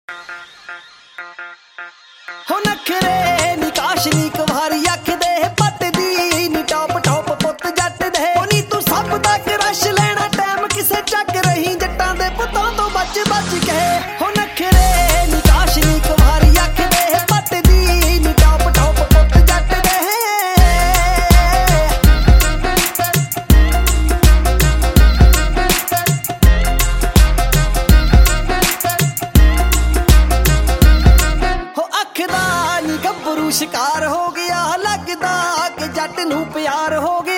हो नखरे नी काशनी कवारी आखदे पट दी नी टॉप टॉप पुत जट दे नी तू सब दा क्रश लेना टाइम किसे चक रही जट्टां दे पुत्तां तो बच बच के हो नखरे नी काशनी कवारी आखदे पट दी नी टॉप टॉप पुत जट दे हो अख दा नी गब्बरू शिकार हो गया लगदा कि जट नूं प्यार हो गया।